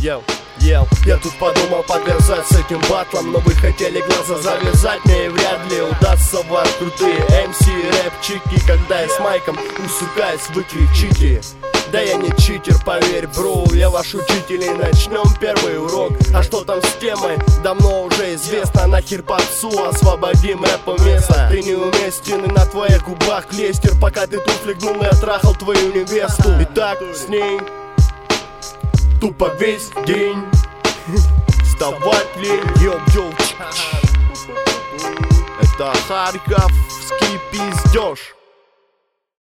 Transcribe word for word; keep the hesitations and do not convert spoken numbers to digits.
Ел, ел. Я тут подумал подвязать с этим батлом, но вы хотели глаза завязать, мне и вряд ли удастся вам. Крутые эм си, рэпчики, когда я с майком усыкаюсь, вы кричите. Да я не читер, поверь, бро, я ваш учитель, и начнем первый урок. А что там с темой, давно уже известно. Нахер попсу, освободим рэпу место. Ты неуместен, и на твоих губах клестер. Пока ты туфли гнул, я трахал твою невесту. И так с ней тупо весь день. Вставать ли, йоу-йоу. Это харьковский пиздеж.